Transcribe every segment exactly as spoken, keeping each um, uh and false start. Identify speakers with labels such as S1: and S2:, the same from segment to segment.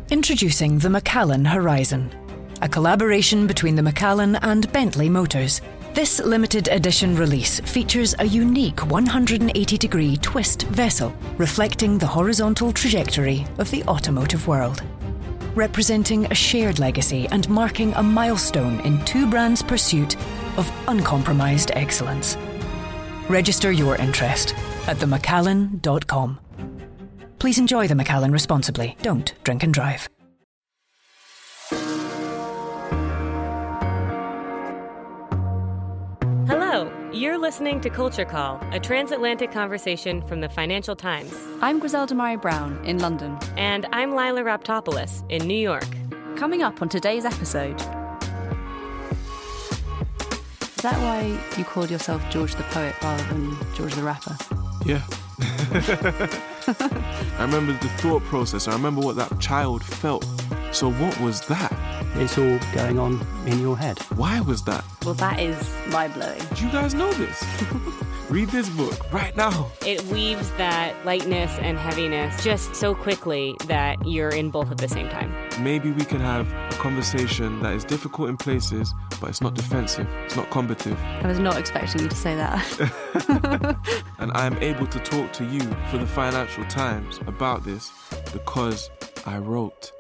S1: Introducing the Macallan Horizon, a collaboration between the Macallan and Bentley Motors. This limited edition release features a unique one hundred eighty degree twist vessel reflecting the horizontal trajectory of the automotive world, representing a shared legacy and marking a milestone in two brands' pursuit of uncompromised excellence. Register your interest at the macallan dot com. Please enjoy the Macallan responsibly. Don't drink and drive.
S2: Hello, you're listening to Culture Call, a transatlantic conversation from the Financial Times.
S3: I'm Griselda Murray Brown in London.
S2: And I'm Lila Raptopoulos in New York.
S3: Coming up on today's episode. Is that why you called yourself George the Poet rather than George the Rapper?
S4: Yeah. I remember the thought process. I remember what that child felt. So what was that?
S5: It's all going on in your head.
S4: Why was that?
S3: Well, that is mind-blowing.
S4: Do you guys know this? Read this book right now.
S2: It weaves that lightness and heaviness just so quickly that you're in both at the same time.
S4: Maybe we can have a conversation that is difficult in places, but it's not defensive, it's not combative.
S3: I was not expecting you to say that.
S4: And I am able to talk to you for the Financial Times about this because I wrote.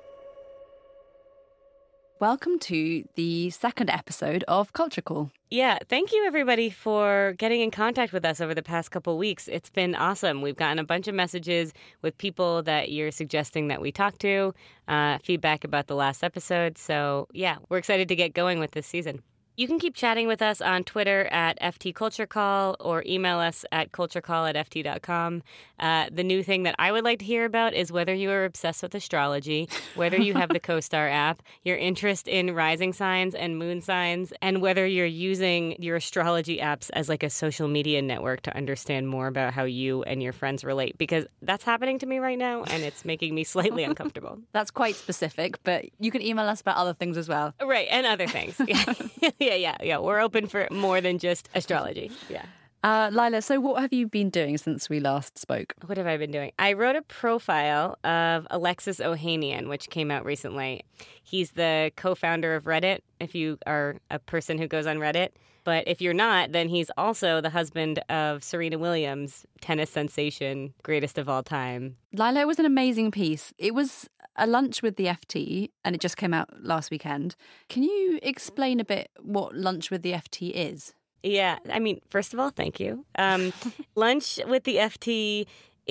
S3: Welcome to the second episode of Culture Call.
S2: Yeah, thank you everybody for getting in contact with us over the past couple weeks. It's been awesome. We've gotten a bunch of messages with people that you're suggesting that we talk to, uh, feedback about the last episode. So yeah, we're excited to get going with this season. You can keep chatting with us on Twitter at F T Culture Call or email us at culturecall at F T dot com. Uh, the new thing that I would like to hear about is whether you are obsessed with astrology, whether you have the CoStar app, your interest in rising signs and moon signs, and whether you're using your astrology apps as like a social media network to understand more about how you and your friends relate. Because that's happening to me right now, and it's making me slightly uncomfortable.
S3: That's quite specific, but you can email us about other things as well.
S2: Right, and other things. Yeah. Yeah, yeah, yeah. We're open for more than just astrology. Yeah.
S3: Uh, Lila, so what have you been doing since we last spoke?
S2: What have I been doing? I wrote a profile of Alexis Ohanian, which came out recently. He's the co-founder of Reddit, if you are a person who goes on Reddit. But if you're not, then he's also the husband of Serena Williams, tennis sensation, greatest of all time.
S3: Lila, it was an amazing piece. It was a lunch with the F T, and it just came out last weekend. Can you explain a bit what Lunch with the F T is?
S2: Yeah, I mean, first of all, thank you. Um, Lunch with the F T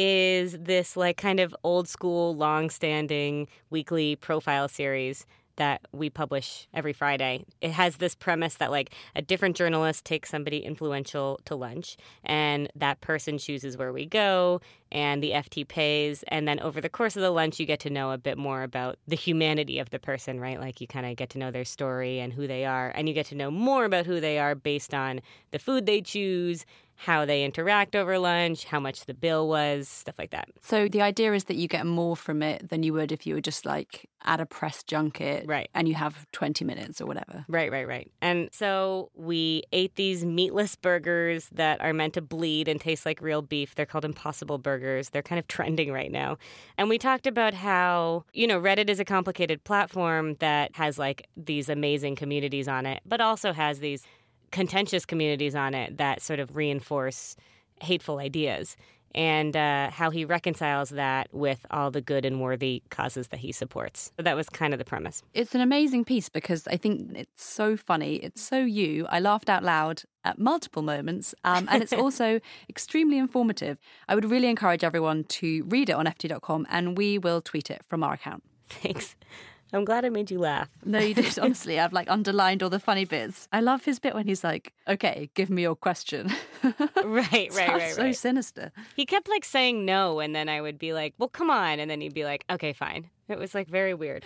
S2: is this like kind of old school, long-standing weekly profile series that we publish every Friday. It has this premise that like a different journalist takes somebody influential to lunch, and that person chooses where we go, and the F T pays. And then over the course of the lunch, you get to know a bit more about the humanity of the person, right? Like you kind of get to know their story and who they are, and you get to know more about who they are based on the food they choose, how they interact over lunch, how much the bill was, stuff like that.
S3: So the idea is that you get more from it than you would if you were just like at a press junket,
S2: right?
S3: And you have twenty minutes or whatever.
S2: Right, right, right. And so we ate these meatless burgers that are meant to bleed and taste like real beef. They're called Impossible Burgers. They're kind of trending right now. And we talked about how, you know, Reddit is a complicated platform that has like these amazing communities on it, but also has these contentious communities on it that sort of reinforce hateful ideas, and uh, how he reconciles that with all the good and worthy causes that he supports. So that was kind of the premise.
S3: It's an amazing piece because I think it's so funny. It's so you. I laughed out loud at multiple moments, um, and it's also extremely informative. I would really encourage everyone to read it on F T dot com, and we will tweet it from our account.
S2: Thanks. I'm glad I made you laugh.
S3: No, you did, honestly. I've like underlined all the funny bits. I love his bit when he's like, okay, give me your question.
S2: Right, right, right, right.
S3: So sinister.
S2: He kept like saying no, and then I would be like, well, come on. And then he'd be like, okay, fine. It was like very weird.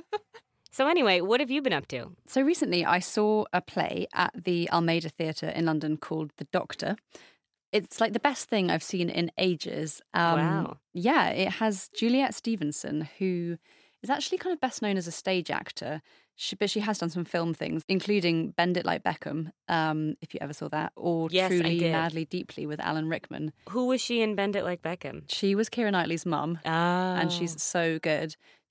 S2: So anyway, what have you been up to?
S3: So recently I saw a play at the Almeida Theatre in London called The Doctor. It's like the best thing I've seen in ages. Um,
S2: wow.
S3: Yeah, it has Juliet Stevenson, who is actually kind of best known as a stage actor, she, but she has done some film things, including Bend It Like Beckham, um, if you ever saw that, or
S2: yes,
S3: Truly, Madly, Deeply with Alan Rickman.
S2: Who was she in Bend It Like Beckham?
S3: She was Keira Knightley's mum,
S2: Oh.
S3: and she's so good.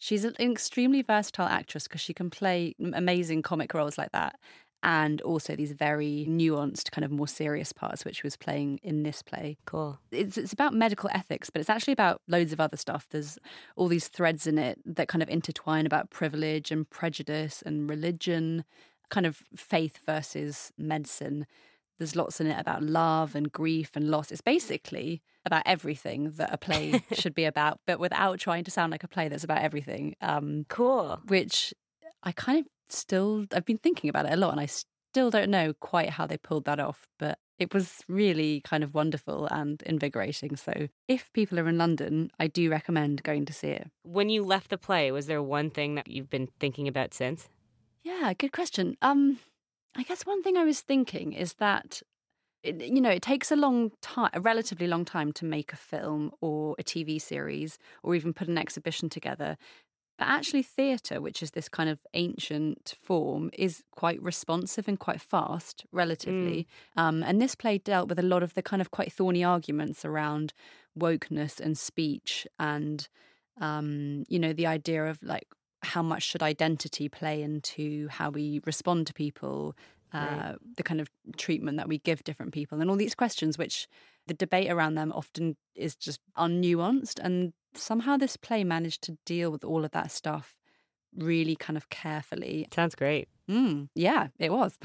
S3: She's an extremely versatile actress because she can play amazing comic roles like that, and also these very nuanced, kind of more serious parts, which she was playing in this play.
S2: Cool.
S3: It's it's about medical ethics, but it's actually about loads of other stuff. There's all these threads in it that kind of intertwine about privilege and prejudice and religion, kind of faith versus medicine. There's lots in it about love and grief and loss. It's basically about everything that a play should be about, but without trying to sound like a play that's about everything. Um,
S2: cool.
S3: Which I kind of still, I've been thinking about it a lot, and I still don't know quite how they pulled that off, but it was really kind of wonderful and invigorating. So if people are in London, I do recommend going to see it.
S2: When you left the play, was there one thing that you've been thinking about since?
S3: Yeah, good question. Um, I guess one thing I was thinking is that, it, you know, it takes a long time, a relatively long time to make a film or a T V series or even put an exhibition together. But actually theatre, which is this kind of ancient form, is quite responsive and quite fast, relatively. Mm. Um, and this play dealt with a lot of the kind of quite thorny arguments around wokeness and speech and, um, you know, the idea of like, how much should identity play into how we respond to people, uh, right. the kind of treatment that we give different people, and all these questions, which the debate around them often is just unnuanced. And somehow this play managed to deal with all of that stuff really kind of carefully.
S2: Sounds great.
S3: Mm, yeah, it was.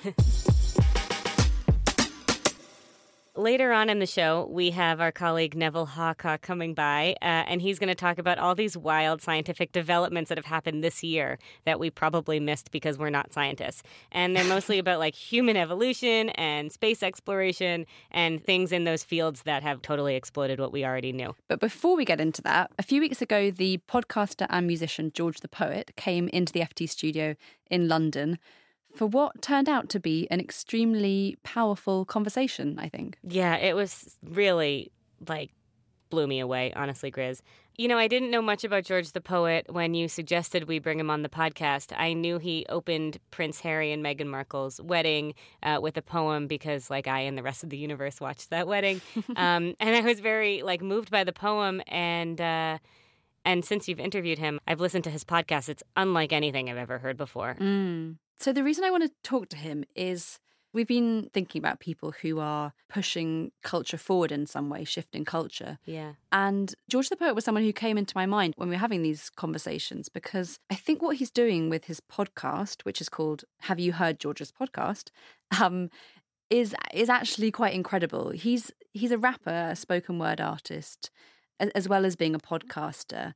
S2: Later on in the show, we have our colleague Neville Hawcock coming by, uh, and he's going to talk about all these wild scientific developments that have happened this year that we probably missed because we're not scientists. And they're mostly about like human evolution and space exploration and things in those fields that have totally exploded what we already knew.
S3: But before we get into that, a few weeks ago, the podcaster and musician George the Poet came into the F T studio in London for what turned out to be an extremely powerful conversation, I think.
S2: Yeah, it was really, like, blew me away, honestly, Grizz. You know, I didn't know much about George the Poet when you suggested we bring him on the podcast. I knew he opened Prince Harry and Meghan Markle's wedding uh, with a poem because, like, I and the rest of the universe watched that wedding. um, and I was very, like, moved by the poem. And uh, and since you've interviewed him, I've listened to his podcast. It's unlike anything I've ever heard before.
S3: Mm. So the reason I want to talk to him is we've been thinking about people who are pushing culture forward in some way, shifting culture.
S2: Yeah.
S3: And George the Poet was someone who came into my mind when we were having these conversations, because I think what he's doing with his podcast, which is called Have You Heard George's Podcast, um, is is actually quite incredible. He's he's a rapper, a spoken word artist, as well as being a podcaster.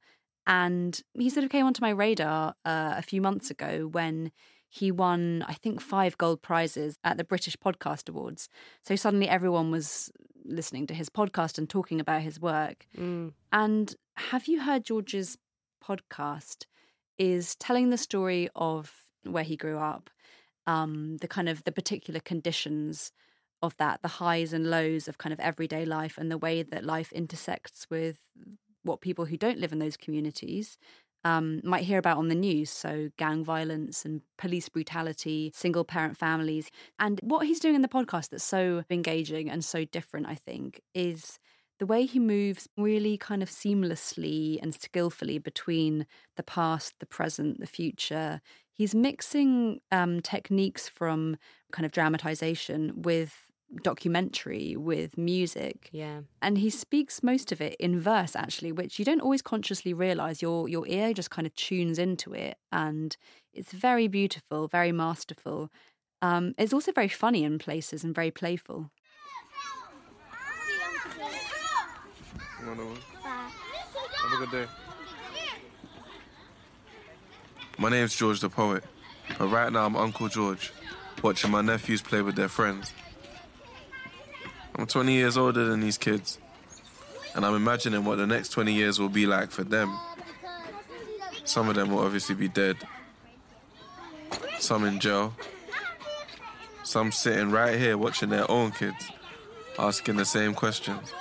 S3: And he sort of came onto my radar uh, a few months ago when he won, I think, five gold prizes at the British Podcast Awards. So suddenly everyone was listening to his podcast and talking about his work.
S2: Mm.
S3: And Have You Heard George's Podcast is telling the story of where he grew up, um, the kind of the particular conditions of that, the highs and lows of kind of everyday life, and the way that life intersects with what people who don't live in those communities Um, might hear about on the news. So gang violence and police brutality, single parent families. And what he's doing in the podcast that's so engaging and so different, I think, is the way he moves really kind of seamlessly and skillfully between the past, the present, the future. He's mixing um, techniques from kind of dramatization with documentary, with music.
S2: Yeah.
S3: And he speaks most of it in verse, actually, which you don't always consciously realise. Your your ear just kind of tunes into it, and it's very beautiful, very masterful. Um, it's also very funny in places and very playful.
S4: Have a good day. My name's George the Poet, but right now I'm Uncle George, watching my nephews play with their friends. I'm twenty years older than these kids, and I'm imagining what the next twenty years will be like for them. Some of them will obviously be dead. Some in jail. Some sitting right here watching their own kids, asking the same questions.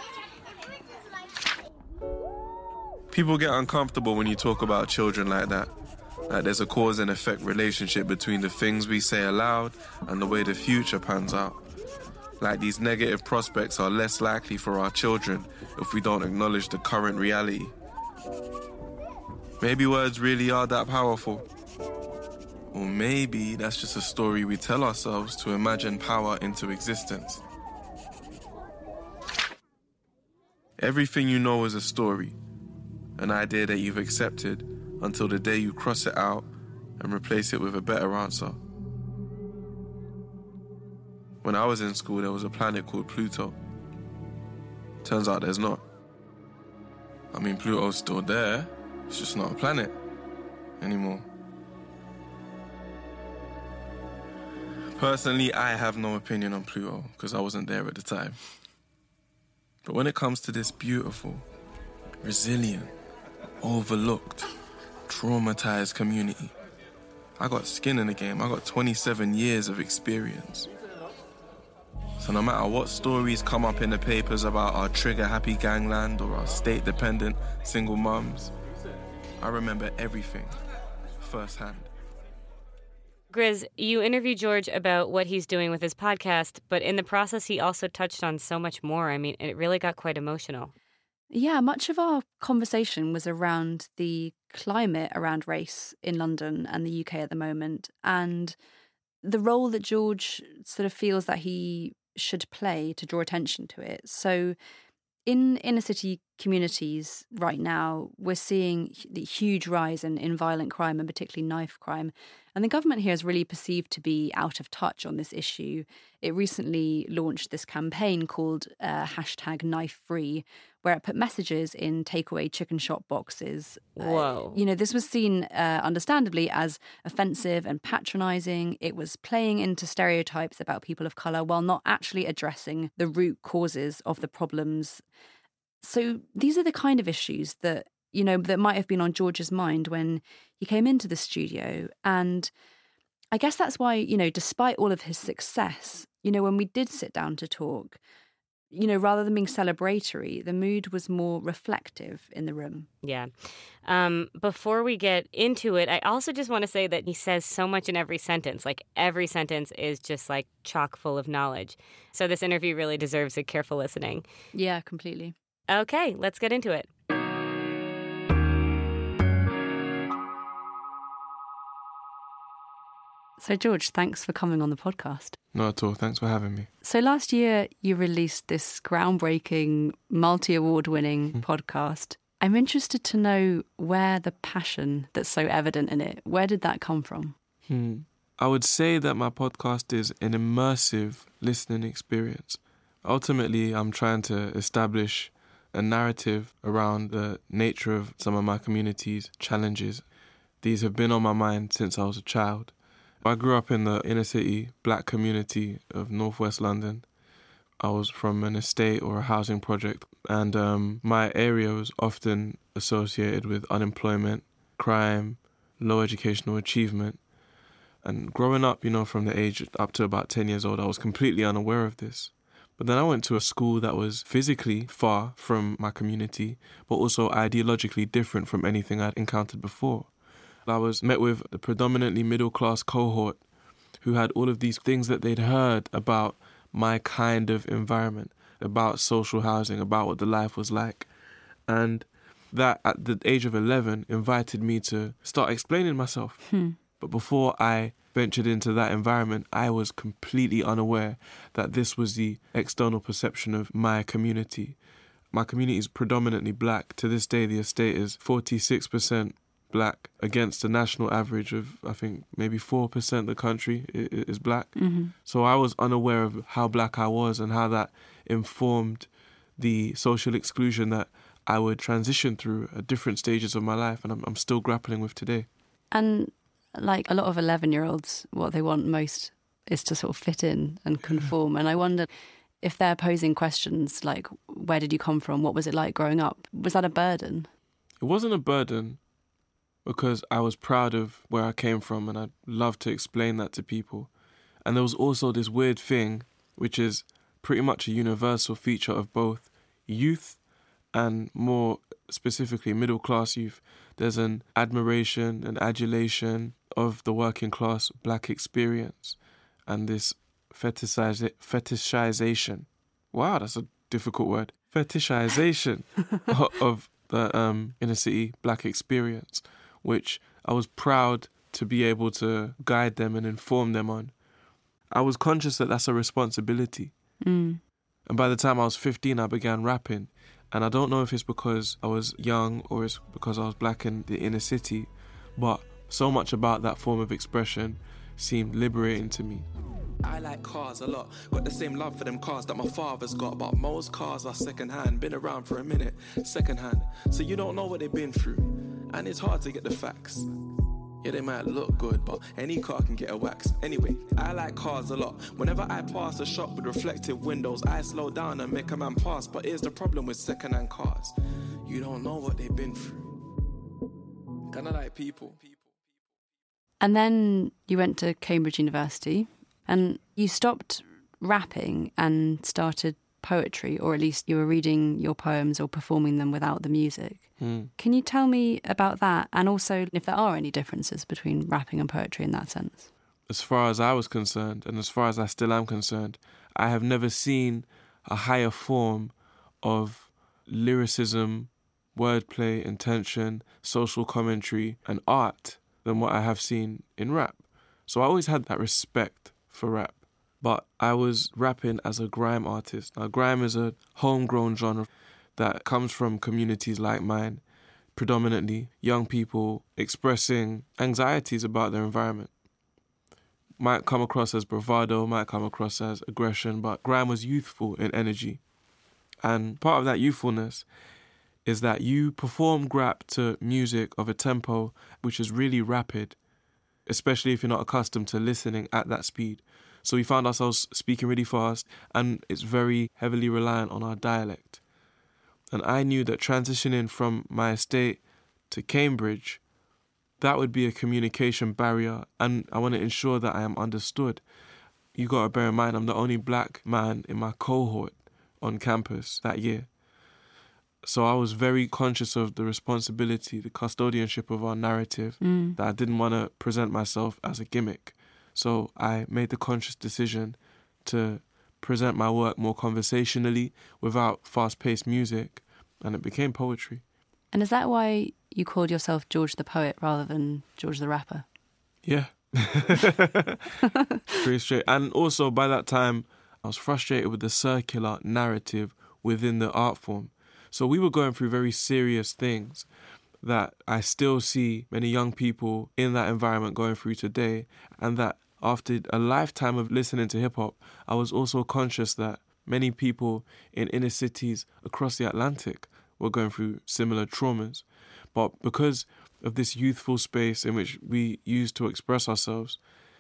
S4: People get uncomfortable when you talk about children like that. Like there's a cause and effect relationship between the things we say aloud and the way the future pans out. Like these negative prospects are less likely for our children if we don't acknowledge the current reality. Maybe words really are that powerful. Or maybe that's just a story we tell ourselves to imagine power into existence. Everything you know is a story, an idea that you've accepted until the day you cross it out and replace it with a better answer. When I was in school, there was a planet called Pluto. Turns out there's not. I mean, Pluto's still there, it's just not a planet anymore. Personally, I have no opinion on Pluto because I wasn't there at the time. But when it comes to this beautiful, resilient, overlooked, traumatized community, I got skin in the game. I got twenty-seven years of experience. So no matter what stories come up in the papers about our trigger-happy gangland or our state-dependent single mums, I remember everything firsthand.
S2: Grizz, you interviewed George about what he's doing with his podcast, but in the process, he also touched on so much more. I mean, it really got quite emotional.
S3: Yeah, much of our conversation was around the climate around race in London and the U K at the moment, and the role that George sort of feels that he should play to draw attention to it. So in inner city communities right now, we're seeing the huge rise in, in violent crime and particularly knife crime. And the government here is really perceived to be out of touch on this issue. It recently launched this campaign called uh, hashtag knife free, where it put messages in takeaway chicken shop boxes.
S2: Whoa.
S3: Uh, you know, this was seen, uh, understandably, as offensive and patronising. It was playing into stereotypes about people of colour while not actually addressing the root causes of the problems. So these are the kind of issues that, you know, that might have been on George's mind when he came into the studio. And I guess that's why, you know, despite all of his success, you know, when we did sit down to talk, you know, rather than being celebratory, the mood was more reflective in the room.
S2: Yeah. Um, before we get into it, I also just want to say that he says so much in every sentence. Like, every sentence is just, like, chock full of knowledge. So this interview really deserves a careful listening.
S3: Yeah, completely.
S2: Okay, let's get into it.
S3: So, George, thanks for coming on the podcast.
S4: Not at all. Thanks for having me.
S3: So last year you released this groundbreaking, multi-award winning
S4: Mm.
S3: podcast. I'm interested to know where the passion that's so evident in it, where did that come from?
S4: Hmm. I would say that my podcast is an immersive listening experience. Ultimately, I'm trying to establish a narrative around the nature of some of my community's challenges. These have been on my mind since I was a child. I grew up in the inner city black community of northwest London. I was from an estate or a housing project, and um, my area was often associated with unemployment, crime, low educational achievement. And growing up, you know, from the age up to about ten years old, I was completely unaware of this. But then I went to a school that was physically far from my community, but also ideologically different from anything I'd encountered before. I was met with a predominantly middle-class cohort who had all of these things that they'd heard about my kind of environment, about social housing, about what the life was like. And that, at the age of eleven, invited me to start explaining myself.
S3: Hmm.
S4: But before I ventured into that environment, I was completely unaware that this was the external perception of my community. My community is predominantly black. To this day, the estate is forty-six percent black against a national average of, I think, maybe four percent of the country is black.
S3: Mm-hmm.
S4: So I was unaware of how black I was and how that informed the social exclusion that I would transition through at different stages of my life, and I'm, I'm still grappling with today.
S3: And like a lot of eleven-year-olds, what they want most is to sort of fit in and conform. And I wonder if they're posing questions like, where did you come from? What was it like growing up? Was that a burden?
S4: It wasn't a burden, because I was proud of where I came from and I'd love to explain that to people. And there was also this weird thing, which is pretty much a universal feature of both youth and more specifically middle-class youth. There's an admiration and adulation of the working class black experience and this fetishiza- fetishization. Wow, that's a difficult word. Fetishization of the um, inner city black experience, which I was proud to be able to guide them and inform them on. I was conscious that that's a responsibility.
S3: Mm.
S4: And by the time I was fifteen, I began rapping. And I don't know if it's because I was young or it's because I was black in the inner city, but so much about that form of expression seemed liberating to me.
S6: I like cars a lot, got the same love for them cars that my father's got, but most cars are second-hand, been around for a minute, second-hand, so you don't know what they've been through, and it's hard to get the facts. Yeah, they might look good, but any car can get a wax. Anyway, I like cars a lot. Whenever I pass a shop with reflective windows, I slow down and make a man pass, but here's the problem with second-hand cars. You don't know what they've been through. Kinda like people.
S3: And then you went to Cambridge University and you stopped rapping and started poetry, or at least you were reading your poems or performing them without the music.
S4: Mm.
S3: Can you tell me about that, and also if there are any differences between rapping and poetry in that sense?
S4: As far as I was concerned, and as far as I still am concerned, I have never seen a higher form of lyricism, wordplay, intention, social commentary and art than what I have seen in rap. So I always had that respect for rap. But I was rapping as a grime artist. Now, grime is a homegrown genre that comes from communities like mine, predominantly young people expressing anxieties about their environment. Might come across as bravado, might come across as aggression, but grime was youthful in energy. And part of that youthfulness is that you perform rap to music of a tempo which is really rapid, especially if you're not accustomed to listening at that speed. So we found ourselves speaking really fast, and it's very heavily reliant on our dialect. And I knew that transitioning from my estate to Cambridge, that would be a communication barrier, and I want to ensure that I am understood. You got to bear in mind, I'm the only black man in my cohort on campus that year. So I was very conscious of the responsibility, the custodianship of our narrative, mm. that I didn't want to present myself as a gimmick. So I made the conscious decision to present my work more conversationally without fast-paced music, and it became poetry.
S3: And is that why you called yourself George the Poet rather than George the Rapper?
S4: Yeah. Pretty straight. And also, by that time, I was frustrated with the circular narrative within the art form. So we were going through very serious things that I still see many young people in that environment going through today, and that after a lifetime of listening to hip-hop, I was also conscious that many people in inner cities across the Atlantic were going through similar traumas. But because of this youthful space in which we used to express ourselves,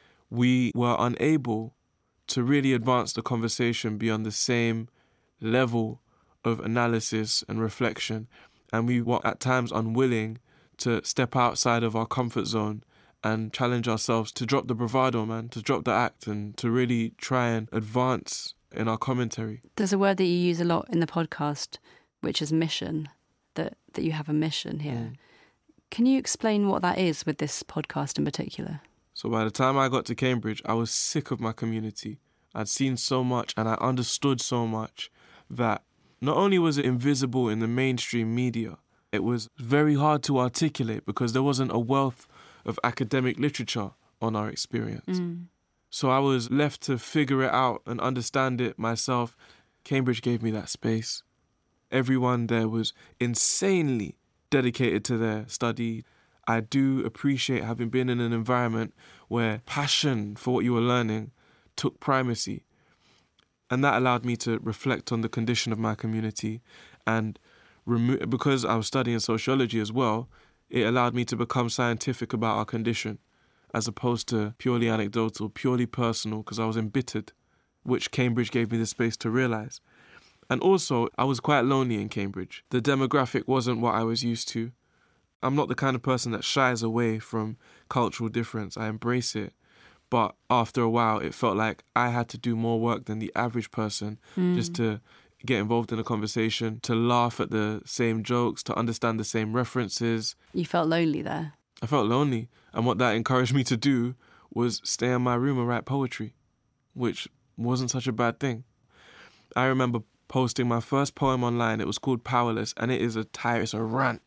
S4: we were unable to really advance the conversation beyond the same level of analysis and reflection. And we were at times unwilling to step outside of our comfort zone and challenge ourselves to drop the bravado, man, to drop the act and to really try and advance in our commentary.
S3: There's a word that you use a lot in the podcast, which is mission, that, that you have a mission here. Mm. Can you explain what that is with this podcast in particular?
S4: So by the time I got to Cambridge, I was sick of my community. I'd seen so much and I understood so much that not only was it invisible in the mainstream media, it was very hard to articulate because there wasn't a wealth of academic literature on our experience. Mm. So I was left to figure it out and understand it myself. Cambridge gave me that space. Everyone there was insanely dedicated to their study. I do appreciate having been in an environment where passion for what you were learning took primacy. And that allowed me to reflect on the condition of my community. And remo- because I was studying sociology as well, it allowed me to become scientific about our condition, as opposed to purely anecdotal, purely personal, because I was embittered, which Cambridge gave me the space to realise. And also, I was quite lonely in Cambridge. The demographic wasn't what I was used to. I'm not the kind of person that shies away from cultural difference. I embrace it. But after a while, it felt like I had to do more work than the average person mm. just to get involved in a conversation, to laugh at the same jokes, to understand the same references.
S3: You felt lonely there?
S4: I felt lonely. And what that encouraged me to do was stay in my room and write poetry, which wasn't such a bad thing. I remember posting my first poem online. It was called Powerless, and it is a tire, it's a rant.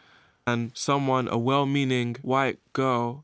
S4: And someone, a well-meaning white girl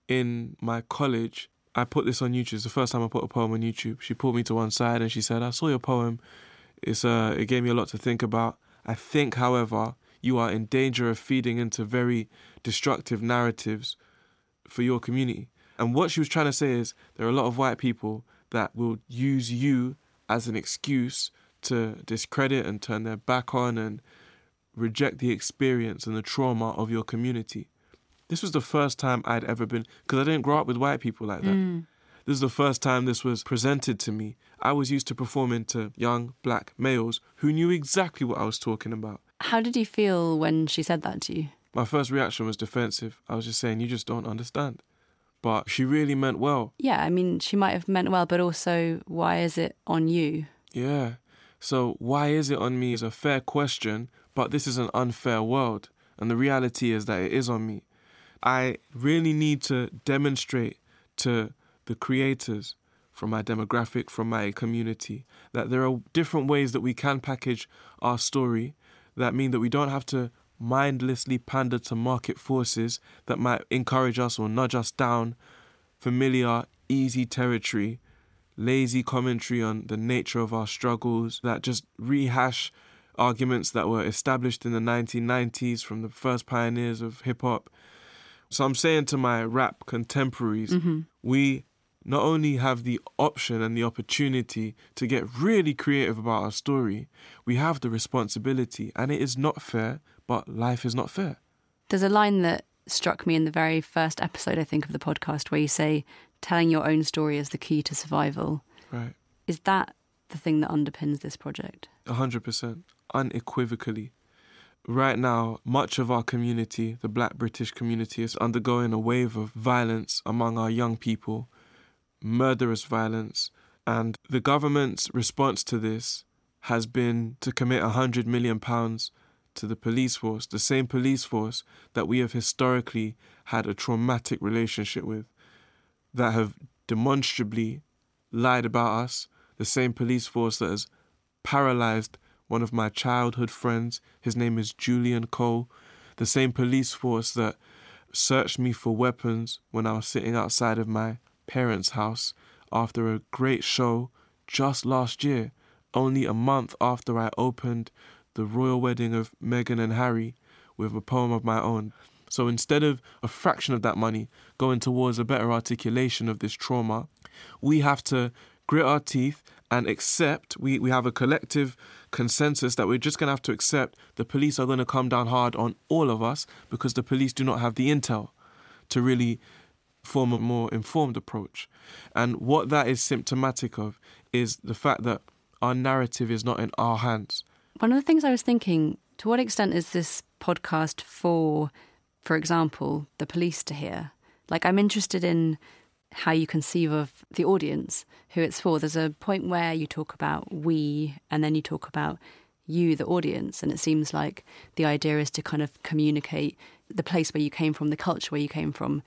S4: in my college, I put this on YouTube. It's the first time I put a poem on YouTube. She pulled me to one side and she said, I saw your poem. It's uh, it gave me a lot to think about. I think, however, you are in danger of feeding into very destructive narratives for your community. And what she was trying to say is there are a lot of white people that will use you as an excuse to discredit and turn their back on and reject the experience and the trauma of your community. This was the first time I'd ever been, because I didn't grow up with white people like that. Mm. This is the first time this was presented to me. I was used to performing to young black males who knew exactly what I was talking about.
S3: How did you feel when she said that to you?
S4: My first reaction was defensive. I was just saying, you just don't understand. But she really meant well.
S3: Yeah, I mean, she might have meant well, but also, why is it on you?
S4: Yeah. So why is it on me is a fair question, but this is an unfair world. And the reality is that it is on me. I really need to demonstrate to the creators from my demographic, from my community, that there are different ways that we can package our story that mean that we don't have to mindlessly pander to market forces that might encourage us or nudge us down familiar, easy territory, lazy commentary on the nature of our struggles, that just rehash arguments that were established in the nineteen nineties from the first pioneers of hip-hop. So I'm saying to my rap contemporaries, mm-hmm. we not only have the option and the opportunity to get really creative about our story, we have the responsibility. And it is not fair, but life is not fair.
S3: There's a line that struck me in the very first episode, I think, of the podcast, where you say, telling your own story is the key to survival.
S4: Right.
S3: Is that the thing that underpins this project?
S4: A hundred percent, unequivocally. Right now, much of our community, the Black British community, is undergoing a wave of violence among our young people, murderous violence, and the government's response to this has been to commit one hundred million pounds to the police force, the same police force that we have historically had a traumatic relationship with, that have demonstrably lied about us, the same police force that has paralysed one of my childhood friends. His name is Julian Cole. The same police force that searched me for weapons when I was sitting outside of my parents' house after a great show just last year, only a month after I opened the royal wedding of Meghan and Harry with a poem of my own. So instead of a fraction of that money going towards a better articulation of this trauma, we have to grit our teeth and accept, we, we have a collective consensus that we're just going to have to accept the police are going to come down hard on all of us because the police do not have the intel to really form a more informed approach. And what that is symptomatic of is the fact that our narrative is not in our hands.
S3: One of the things I was thinking, to what extent is this podcast for, for example, the police to hear? Like, I'm interested in how you conceive of the audience, who it's for. There's a point where you talk about we, and then you talk about you, the audience, and it seems like the idea is to kind of communicate the place where you came from, the culture where you came from,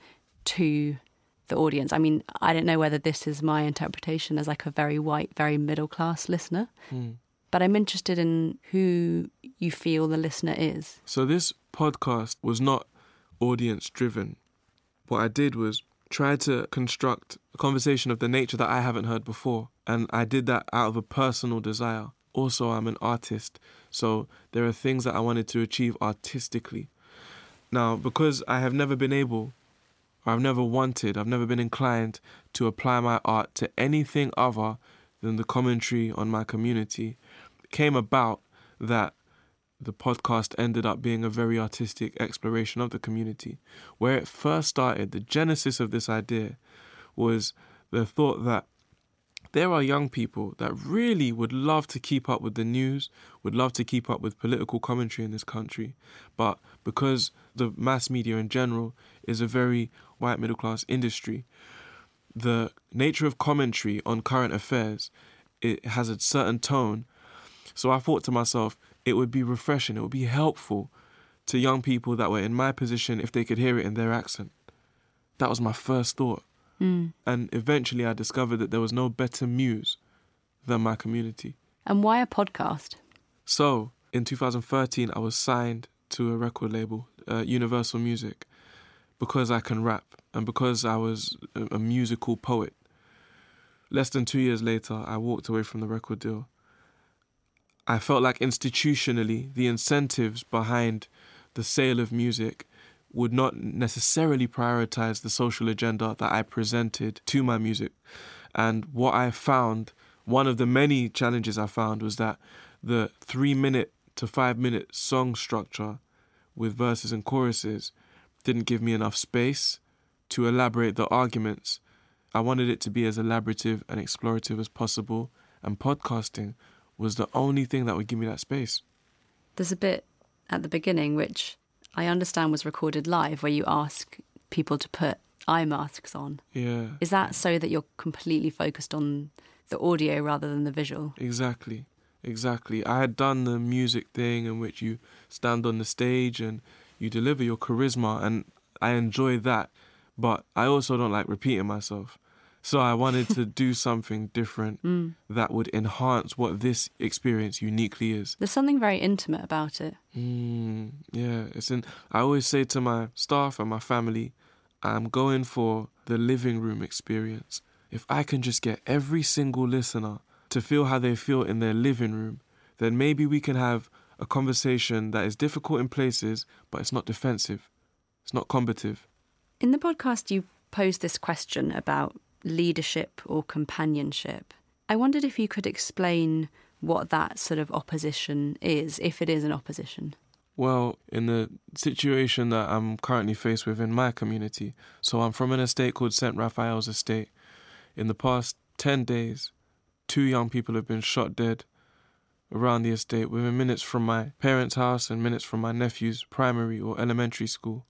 S3: to the audience. I mean, I don't know whether this is my interpretation as like a very white, very middle-class listener, mm. but I'm interested in who you feel the listener is.
S4: So this podcast was not audience-driven. What I did was try to construct a conversation of the nature that I haven't heard before. And I did that out of a personal desire. Also, I'm an artist, so there are things that I wanted to achieve artistically. Now, because I have never been able, or I've never wanted, I've never been inclined to apply my art to anything other than the commentary on my community, it came about that the podcast ended up being a very artistic exploration of the community. Where it first started, the genesis of this idea was the thought that there are young people that really would love to keep up with the news, would love to keep up with political commentary in this country, but because the mass media in general is a very white middle-class industry, the nature of commentary on current affairs, it has a certain tone. So I thought to myself, it would be refreshing, it would be helpful to young people that were in my position if they could hear it in their accent. That was my first thought. Mm. And eventually I discovered that there was no better muse than my community.
S3: And why a podcast?
S4: So, in two thousand thirteen, I was signed to a record label, uh, Universal Music, because I can rap and because I was a, a musical poet. Less than two years later, I walked away from the record deal. I felt like institutionally, the incentives behind the sale of music would not necessarily prioritize the social agenda that I presented to my music. And what I found, one of the many challenges I found, was that the three-minute to five-minute song structure with verses and choruses didn't give me enough space to elaborate the arguments. I wanted it to be as elaborative and explorative as possible, and podcasting was the only thing that would give me that space.
S3: There's a bit at the beginning which I understand was recorded live where you ask people to put eye masks on.
S4: Yeah.
S3: Is that so that you're completely focused on the audio rather than the visual?
S4: Exactly. Exactly. I had done the music thing in which you stand on the stage and you deliver your charisma, and I enjoy that. But I also don't like repeating myself. So I wanted to do something different mm. that would enhance what this experience uniquely is.
S3: There's something very intimate about it.
S4: Mm, yeah, it's in. I always say to my staff and my family, I'm going for the living room experience. If I can just get every single listener to feel how they feel in their living room, then maybe we can have a conversation that is difficult in places, but it's not defensive. It's not combative.
S3: In the podcast, you posed this question about leadership or companionship. I wondered if you could explain what that sort of opposition is, if it is an opposition.
S4: Well, in the situation that I'm currently faced with in my community, so I'm from an estate called Saint Raphael's Estate. In the past ten days, two young people have been shot dead around the estate within minutes from my parents' house and minutes from my nephew's primary or elementary school.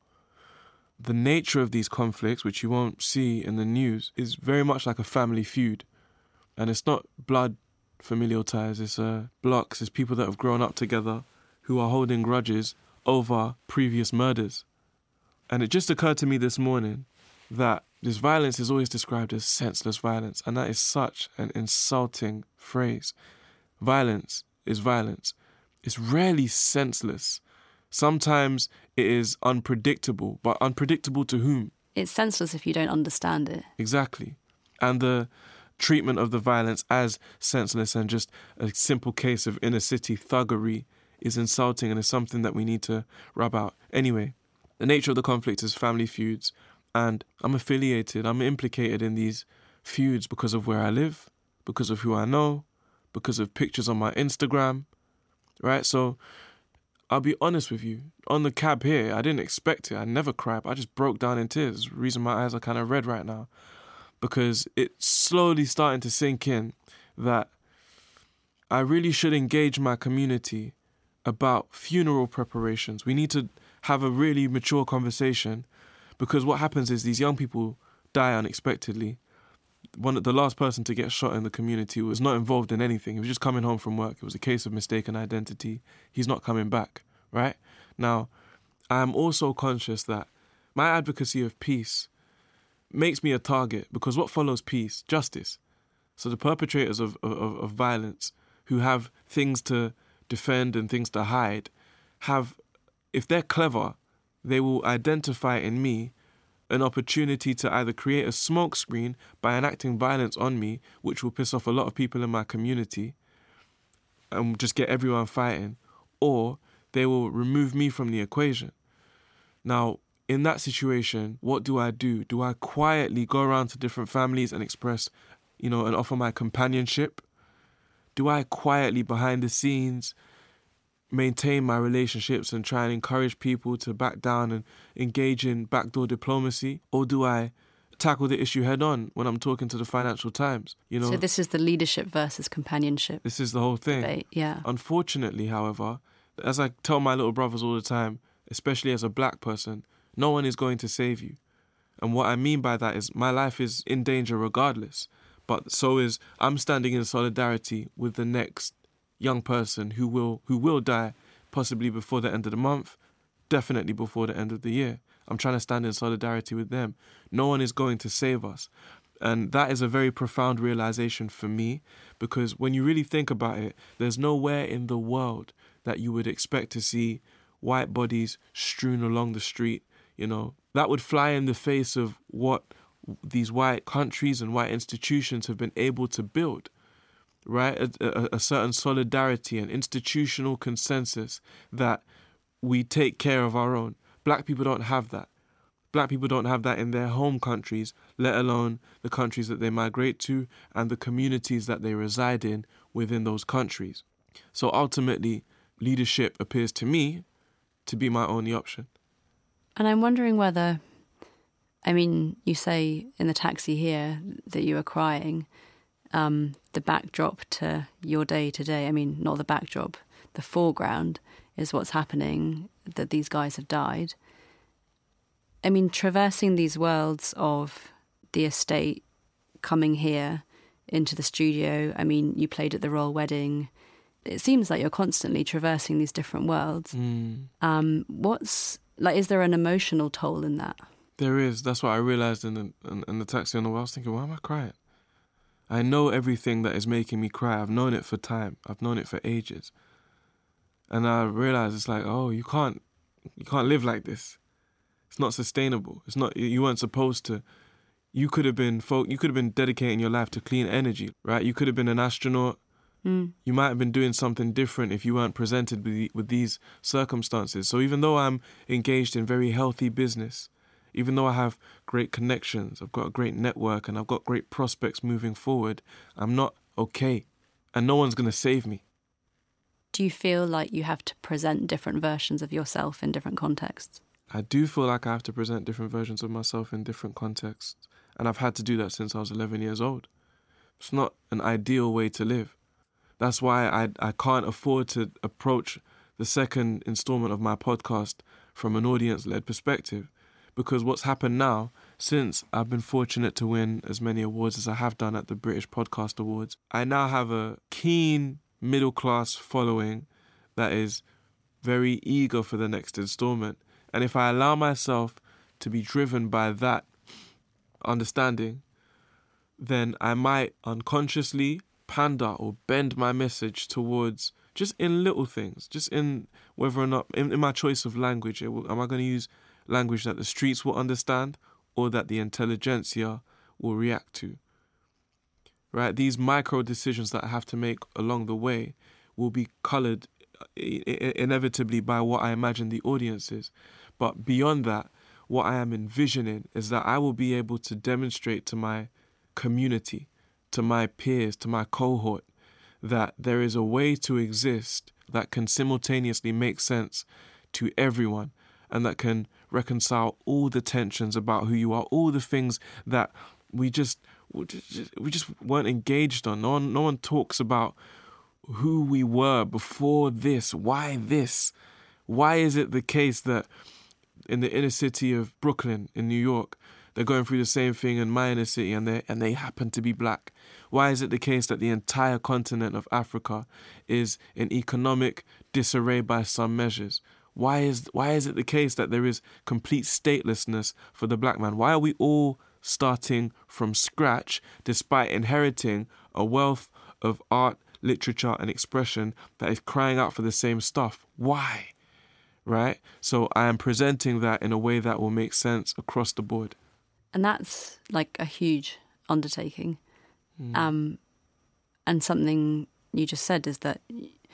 S4: The nature of these conflicts, which you won't see in the news, is very much like a family feud. And it's not blood familial ties, it's uh, blocks, it's people that have grown up together who are holding grudges over previous murders. And it just occurred to me this morning that this violence is always described as senseless violence, and that is such an insulting phrase. Violence is violence. It's rarely senseless. Sometimes it is unpredictable, but unpredictable to whom?
S3: It's senseless if you don't understand it.
S4: Exactly. And the treatment of the violence as senseless and just a simple case of inner city thuggery is insulting and is something that we need to rub out. Anyway, the nature of the conflict is family feuds, and I'm affiliated, I'm implicated in these feuds because of where I live, because of who I know, because of pictures on my Instagram, right? So I'll be honest with you. On the cab here, I didn't expect it. I never cried. I just broke down in tears. The reason my eyes are kind of red right now. Because it's slowly starting to sink in that I really should engage my community about funeral preparations. We need to have a really mature conversation, because what happens is these young people die unexpectedly. One, the last person to get shot in the community was not involved in anything. He was just coming home from work. It was a case of mistaken identity. He's not coming back, right? Now, I'm also conscious that my advocacy of peace makes me a target, because what follows peace? Justice. So the perpetrators of, of, of violence who have things to defend and things to hide have, if they're clever, they will identify in me an opportunity to either create a smokescreen by enacting violence on me, which will piss off a lot of people in my community and just get everyone fighting, or they will remove me from the equation. Now, in that situation, what do I do? Do I quietly go around to different families and express, you know, and offer my companionship? Do I quietly, behind the scenes, maintain my relationships and try and encourage people to back down and engage in backdoor diplomacy? Or do I tackle the issue head on when I'm talking to the Financial Times? You know,
S3: so this is the leadership versus companionship.
S4: This is the whole thing.
S3: Debate, yeah.
S4: Unfortunately, however, as I tell my little brothers all the time, especially as a black person, no one is going to save you. And what I mean by that is my life is in danger regardless. But so is I'm standing in solidarity with the next young person who will who will die, possibly before the end of the month, definitely before the end of the year. I'm trying to stand in solidarity with them. No one is going to save us. And that is a very profound realization for me, because when you really think about it, there's nowhere in the world that you would expect to see white bodies strewn along the street. You know, that would fly in the face of what these white countries and white institutions have been able to build, right? A, a, a certain solidarity and institutional consensus that we take care of our own. Black people don't have that. Black people don't have that in their home countries, let alone the countries that they migrate to and the communities that they reside in within those countries. So ultimately, leadership appears to me to be my only option.
S3: And I'm wondering whether, I mean, you say in the taxi here that you were crying. Um, the backdrop to your day today, I mean, not the backdrop, the foreground is what's happening, that these guys have died. I mean, traversing these worlds of the estate, coming here into the studio, I mean, you played at the Royal Wedding. It seems like you're constantly traversing these different worlds. Mm. Um, what's, like, is there an emotional toll in that?
S4: There is. That's what I realised in the, in, in the taxi on the way. I was thinking, why am I crying? I know everything that is making me cry. I've known it for time. I've known it for ages. And I realised it's like, oh, you can't, you can't live like this. It's not sustainable. It's not. You weren't supposed to. You could have been folk. You could have been dedicating your life to clean energy, right? You could have been an astronaut. Mm. You might have been doing something different if you weren't presented with, the, with these circumstances. So even though I'm engaged in very healthy business, even though I have great connections, I've got a great network, and I've got great prospects moving forward, I'm not okay, and no one's going to save me.
S3: Do you feel like you have to present different versions of yourself in different contexts?
S4: I do feel like I have to present different versions of myself in different contexts. And I've had to do that since I was eleven years old. It's not an ideal way to live. That's why I I can't afford to approach the second installment of my podcast from an audience-led perspective. Because what's happened now, since I've been fortunate to win as many awards as I have done at the British Podcast Awards, I now have a keen middle-class following that is very eager for the next installment. And if I allow myself to be driven by that understanding, then I might unconsciously pander or bend my message towards just in little things, just in whether or not, in, in my choice of language, it will, am I going to use language that the streets will understand or that the intelligentsia will react to? Right? These micro decisions that I have to make along the way will be coloured inevitably by what I imagine the audience is. But beyond that, what I am envisioning is that I will be able to demonstrate to my community, to my peers, to my cohort, that there is a way to exist that can simultaneously make sense to everyone and that can reconcile all the tensions about who you are, all the things that we just we just weren't engaged on. No one, no one talks about who we were before this. Why this? Why is it the case that in the inner city of Brooklyn in New York, they're going through the same thing in my inner city and they and they happen to be black? Why is it the case that the entire continent of Africa is in economic disarray by some measures? Why is why is it the case that there is complete statelessness for the black man? Why are we all starting from scratch despite inheriting a wealth of art, literature and expression that is crying out for the same stuff? Why? Right? So I am presenting that in a way that will make sense across the board.
S3: And that's like a huge undertaking. Mm. Um, and something you just said is that,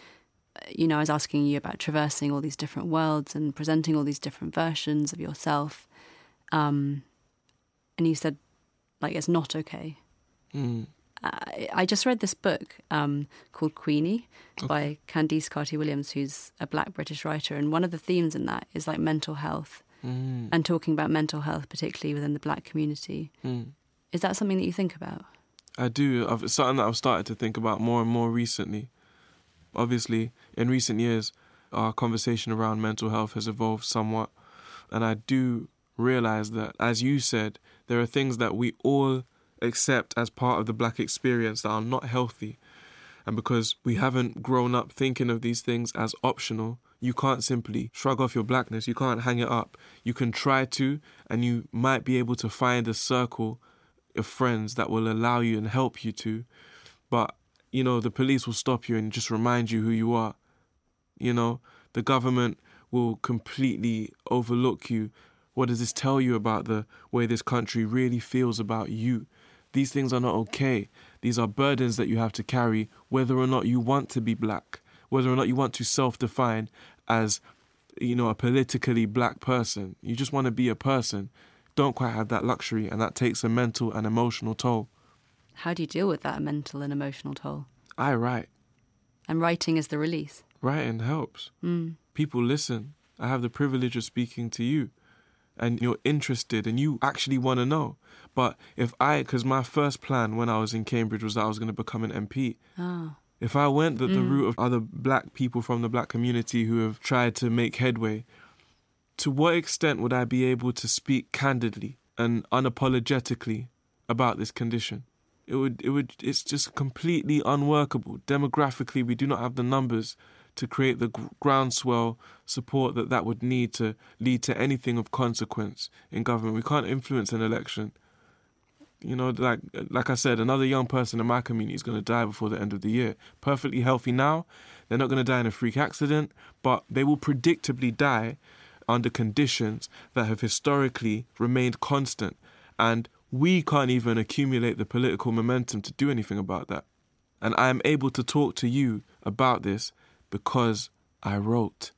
S3: you know, I was asking you about traversing all these different worlds and presenting all these different versions of yourself. Um, and you said, like, it's not okay. Mm. I, I just read this book um, called Queenie okay. by Candice Carty-Williams, who's a black British writer. And one of the themes in that is like mental health mm. and talking about mental health, particularly within the black community. Mm. Is that something that you think about?
S4: I do. I've, it's something that I've started to think about more and more recently. Obviously, in recent years, our conversation around mental health has evolved somewhat. And I do realise that, as you said, there are things that we all accept as part of the black experience that are not healthy. And because we haven't grown up thinking of these things as optional, you can't simply shrug off your blackness. You can't hang it up. You can try to, and you might be able to find a circle of friends that will allow you and help you to. But, you know, the police will stop you and just remind you who you are. You know, the government will completely overlook you. What does this tell you about the way this country really feels about you? These things are not okay. These are burdens that you have to carry, whether or not you want to be black, whether or not you want to self-define as, you know, a politically black person. You just want to be a person. Don't quite have that luxury, and that takes a mental and emotional toll.
S3: How do you deal with that mental and emotional toll?
S4: I write.
S3: And writing is the release?
S4: Writing helps.
S3: Mm.
S4: People listen. I have the privilege of speaking to you, and you're interested and you actually want to know. But if I, because my first plan when I was in Cambridge was that I was going to become an M P.
S3: Oh.
S4: If I went the, the
S3: Mm.
S4: route of other black people from the black community who have tried to make headway, to what extent would I be able to speak candidly and unapologetically about this condition? It would, it would, it's just completely unworkable. Demographically, we do not have the numbers to create the groundswell support that that would need to lead to anything of consequence in government. We can't influence an election. You know, like like I said, another young person in my community is going to die before the end of the year. Perfectly healthy now. They're not going to die in a freak accident, but they will predictably die under conditions that have historically remained constant. And we can't even accumulate the political momentum to do anything about that. And I am able to talk to you about this because I wrote.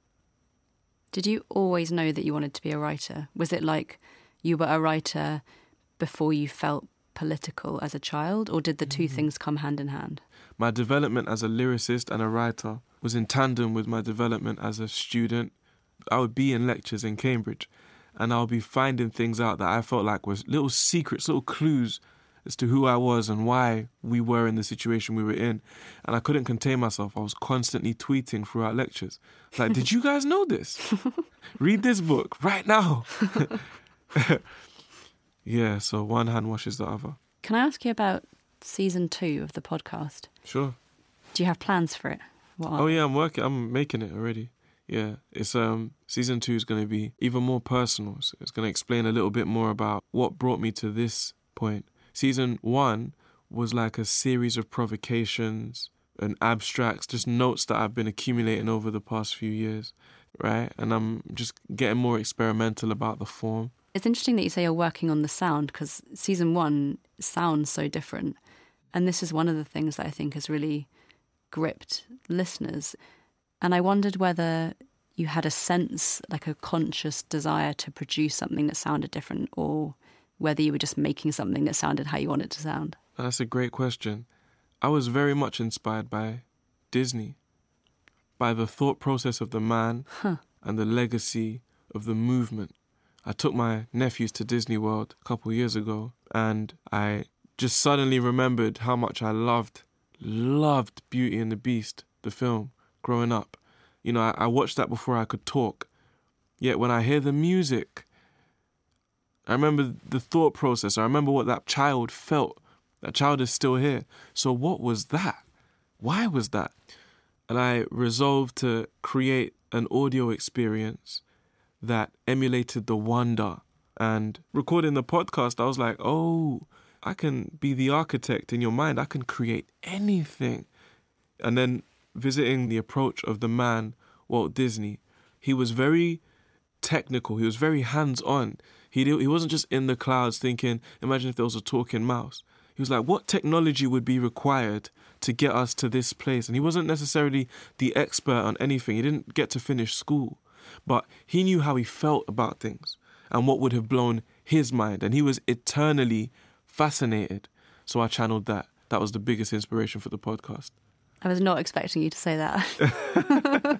S3: Did you always know that you wanted to be a writer? Was it like you were a writer before you felt political as a child, or did the two mm. things come hand in hand?
S4: My development as a lyricist and a writer was in tandem with my development as a student. I would be in lectures in Cambridge, and I would be finding things out that I felt like was little secrets, little clues as to who I was and why we were in the situation we were in. And I couldn't contain myself. I was constantly tweeting throughout lectures. Like, did you guys know this? Read this book right now. Yeah, so one hand washes the other.
S3: Can I ask you about season two of the podcast?
S4: Sure.
S3: Do you have plans for it? What
S4: Oh yeah, I'm working. I'm making it already. Yeah, it's um season two is going to be even more personal. So it's going to explain a little bit more about what brought me to this point. Season one was like a series of provocations and abstracts, just notes that I've been accumulating over the past few years, right? And I'm just getting more experimental about the form.
S3: It's interesting that you say you're working on the sound, because season one sounds so different. And this is one of the things that I think has really gripped listeners. And I wondered whether you had a sense, like a conscious desire to produce something that sounded different, or whether you were just making something that sounded how you wanted it to sound.
S4: That's a great question. I was very much inspired by Disney, by the thought process of the man
S3: huh.
S4: and the legacy of the movement. I took my nephews to Disney World a couple of years ago, and I just suddenly remembered how much I loved, loved Beauty and the Beast, the film, growing up. You know, I, I watched that before I could talk. Yet when I hear the music, I remember the thought process. I remember what that child felt. That child is still here. So what was that? Why was that? And I resolved to create an audio experience that emulated the wonder. And recording the podcast, I was like, oh, I can be the architect in your mind. I can create anything. And then visiting the approach of the man, Walt Disney, he was very technical. He was very hands-on. He he wasn't just in the clouds thinking, imagine if there was a talking mouse. He was like, what technology would be required to get us to this place? And he wasn't necessarily the expert on anything. He didn't get to finish school. But he knew how he felt about things and what would have blown his mind. And he was eternally fascinated. So I channeled that. That was the biggest inspiration for the podcast.
S3: I was not expecting you to say that.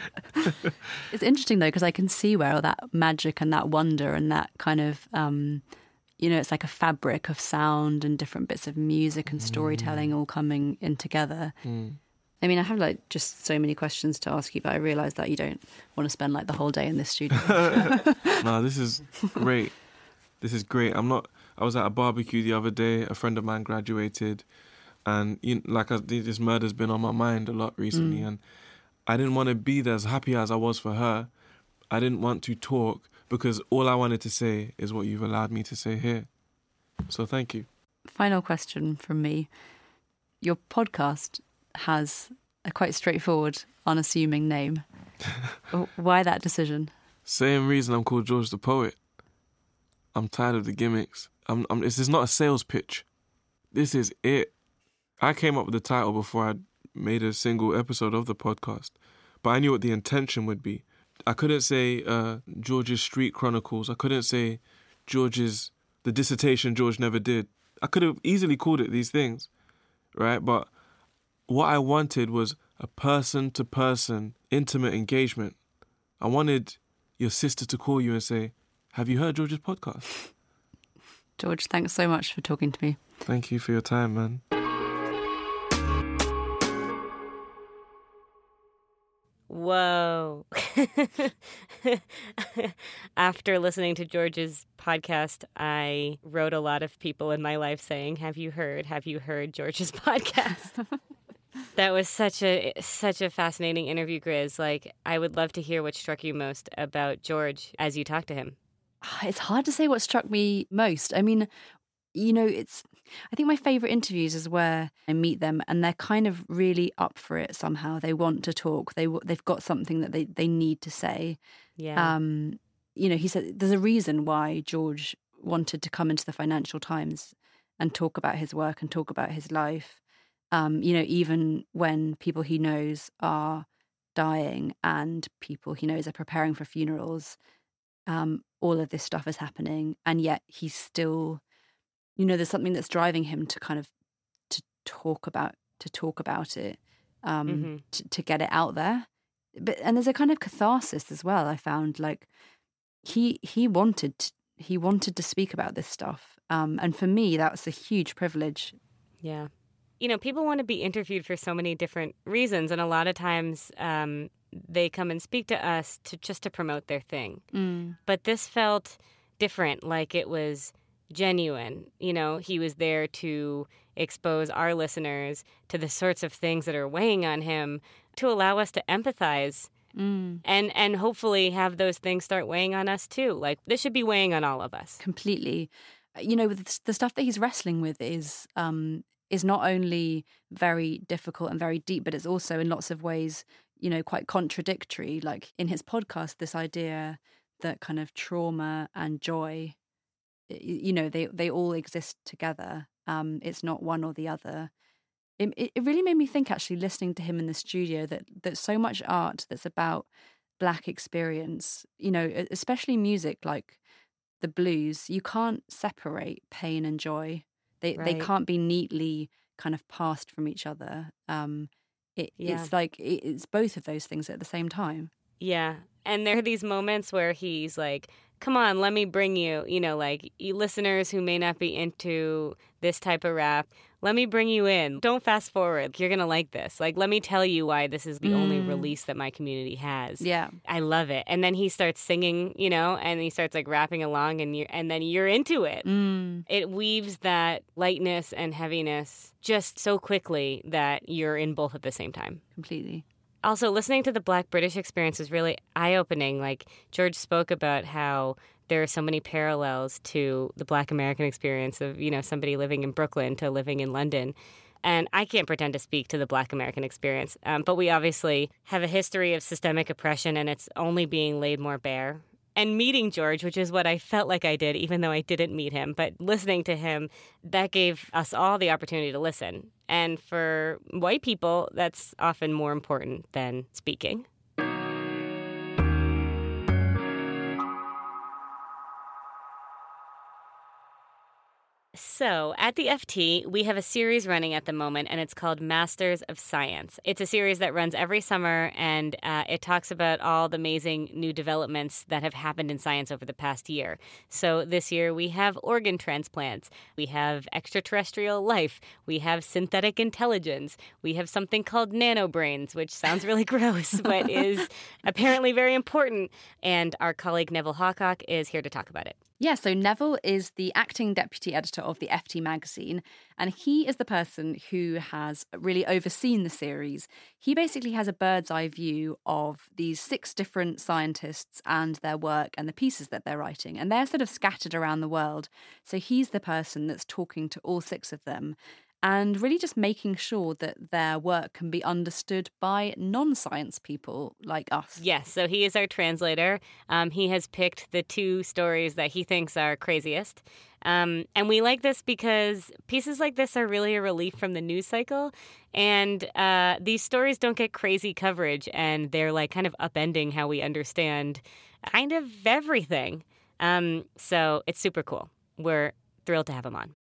S3: It's interesting, though, because I can see where all that magic and that wonder and that kind of, um, you know, it's like a fabric of sound and different bits of music and storytelling mm. all coming in together.
S4: Mm.
S3: I mean, I have like just so many questions to ask you, but I realise that you don't want to spend like the whole day in this studio.
S4: No, this is great. This is great. I'm not. I was at a barbecue the other day. A friend of mine graduated, and you know, like I, this murder's been on my mind a lot recently, mm. and I didn't want to be there as happy as I was for her. I didn't want to talk because all I wanted to say is what you've allowed me to say here. So thank you.
S3: Final question from me. Your podcast has a quite straightforward, unassuming name. Why that decision?
S4: Same reason I'm called George the Poet. I'm tired of the gimmicks. I'm, I'm, this is not a sales pitch. This is it. I came up with the title before I made a single episode of the podcast, but I knew what the intention would be. I couldn't say uh, George's Street Chronicles. I couldn't say George's, the dissertation George never did. I could have easily called it these things, right? But what I wanted was a person-to-person intimate engagement. I wanted your sister to call you and say, have you heard George's podcast?
S3: George, thanks so much for talking to me.
S4: Thank you for your time, man.
S2: Whoa. After listening to George's podcast, I wrote a lot of people in my life saying, have you heard, have you heard George's podcast? That was such a such a fascinating interview, Grizz. Like, I would love to hear what struck you most about George as you talked to him.
S3: It's hard to say what struck me most. I mean, you know, it's, I think my favourite interviews is where I meet them and they're kind of really up for it somehow. They want to talk. They, they've got something that they, they need to say.
S2: Yeah.
S3: Um, you know, he said there's a reason why George wanted to come into the Financial Times and talk about his work and talk about his life. Um, you know, even when people he knows are dying and people he knows are preparing for funerals, um, all of this stuff is happening. And yet he's still, you know, there's something that's driving him to kind of to talk about to talk about it, um,
S2: mm-hmm.
S3: to, to get it out there. But and there's a kind of catharsis as well. I found like he he wanted to, he wanted to speak about this stuff, um, and for me that was a huge privilege.
S2: Yeah. You know, people want to be interviewed for so many different reasons, and a lot of times um, they come and speak to us to just to promote their thing.
S3: Mm.
S2: But this felt different, like it was genuine. You know, he was there to expose our listeners to the sorts of things that are weighing on him, to allow us to empathize
S3: mm.
S2: and, and hopefully have those things start weighing on us too. Like, this should be weighing on all of us.
S3: Completely. You know, the stuff that he's wrestling with is... Um, is not only very difficult and very deep, but it's also in lots of ways, you know, quite contradictory. Like in his podcast, this idea that kind of trauma and joy, you know, they, they all exist together. Um, it's not one or the other. It, it really made me think, actually, listening to him in the studio, that, that so much art that's about Black experience, you know, especially music like the blues, you can't separate pain and joy. They
S2: right.
S3: they can't be neatly kind of passed from each other. Um, it,
S2: yeah.
S3: It's like it, it's both of those things at the same time.
S2: Yeah, and there are these moments where he's like, come on, let me bring you, you know, like, you listeners who may not be into this type of rap, let me bring you in. Don't fast forward. You're going to like this. Like, let me tell you why this is the mm. only release that my community has.
S3: Yeah.
S2: I love it. And then he starts singing, you know, and he starts like rapping along, and you're, and then you're into it.
S3: Mm.
S2: It weaves that lightness and heaviness just so quickly that you're in both at the same time.
S3: Completely.
S2: Also, listening to the Black British experience was really eye-opening. Like, George spoke about how there are so many parallels to the Black American experience of, you know, somebody living in Brooklyn to living in London. And I can't pretend to speak to the Black American experience, um, but we obviously have a history of systemic oppression, and it's only being laid more bare. And meeting George, which is what I felt like I did, even though I didn't meet him, but listening to him, that gave us all the opportunity to listen. And for white people, that's often more important than speaking. So, at the F T, we have a series running at the moment, and it's called Masters of Science. It's a series that runs every summer, and uh, it talks about all the amazing new developments that have happened in science over the past year. So this year, we have organ transplants, we have extraterrestrial life, we have synthetic intelligence, we have something called nanobrains, which sounds really gross, but is apparently very important. And our colleague Neville Hawcock is here to talk about it.
S3: Yeah, so Neville is the acting deputy editor of the F T magazine, and he is the person who has really overseen the series. He basically has a bird's eye view of these six different scientists and their work and the pieces that they're writing, and they're sort of scattered around the world. So he's the person that's talking to all six of them and really just making sure that their work can be understood by non-science people like us.
S2: Yes, so he is our translator. Um, he has picked the two stories that he thinks are craziest. Um, and we like this because pieces like this are really a relief from the news cycle. And uh, these stories don't get crazy coverage, and they're like kind of upending how we understand kind of everything. Um, so it's super cool. We're thrilled to have him on.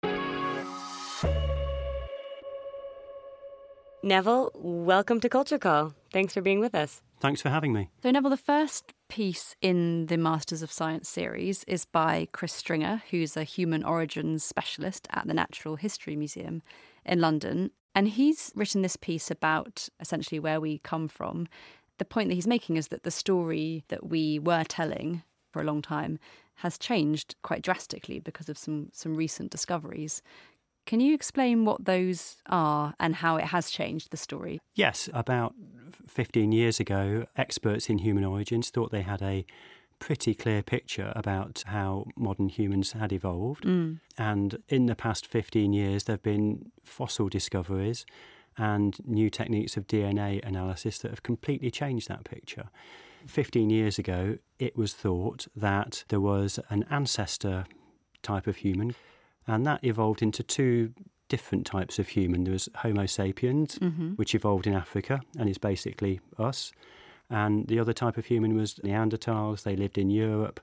S2: Neville, welcome to Culture Call. Thanks for being with us.
S5: Thanks for having me.
S3: So, Neville, the first piece in the Masters of Science series is by Chris Stringer, who's a human origins specialist at the Natural History Museum in London. And he's written this piece about essentially where we come from. The point that he's making is that the story that we were telling for a long time has changed quite drastically because of some, some recent discoveries. Can you explain what those are and how it has changed the story?
S5: Yes, about fifteen years ago, experts in human origins thought they had a pretty clear picture about how modern humans had evolved. Mm. And in the past fifteen years, there have been fossil discoveries and new techniques of D N A analysis that have completely changed that picture. fifteen years ago, it was thought that there was an ancestor type of human, and that evolved into two different types of human. There was Homo sapiens, mm-hmm. which evolved in Africa and is basically us. And the other type of human was Neanderthals. They lived in Europe.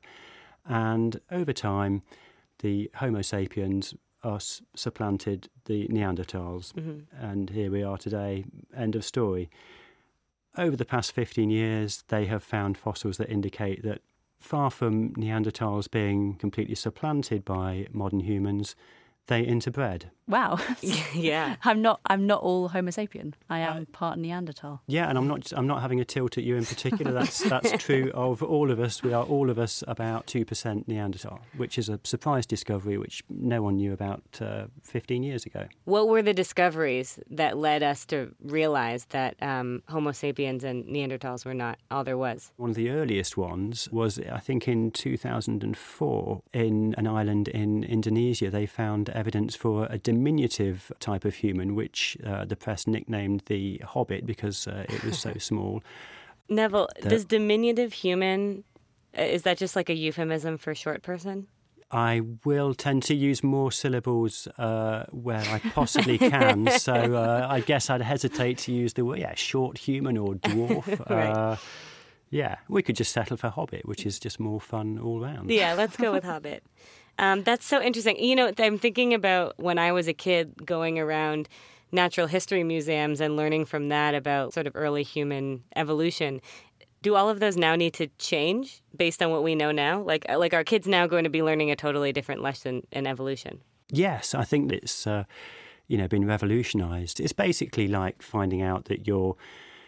S5: And over time, the Homo sapiens, us, supplanted the Neanderthals. Mm-hmm. And here we are today, end of story. Over the past fifteen years, they have found fossils that indicate that far from Neanderthals being completely supplanted by modern humans, they interbred.
S3: Wow.
S2: Yeah.
S3: I'm not I'm not all Homo sapien. I am uh, part Neanderthal.
S5: Yeah, and I'm not I'm not having a tilt at you in particular. That's that's true of all of us. We are all of us about two percent Neanderthal, which is a surprise discovery which no one knew about uh, fifteen years ago.
S2: What were the discoveries that led us to realize that um, Homo sapiens and Neanderthals were not all there was?
S5: One of the earliest ones was, I think, in two thousand four, in an island in Indonesia. They found evidence for a diminutive type of human, which uh, the press nicknamed the Hobbit because uh, it was so small.
S2: Neville,
S5: that,
S2: does diminutive human, is that just like a euphemism for short person?
S5: I will tend to use more syllables uh, where I possibly can, so uh, I guess I'd hesitate to use the word, yeah, short human or dwarf.
S2: Right.
S5: Uh, yeah, we could just settle for Hobbit, which is just more fun all round.
S2: Yeah, let's go with Hobbit. Um, that's so interesting. You know, I'm thinking about when I was a kid going around natural history museums and learning from that about sort of early human evolution. Do all of those now need to change based on what we know now? Like, like are kids now going to be learning a totally different lesson in evolution?
S5: Yes, I think it's, uh, you know, been revolutionised. It's basically like finding out that your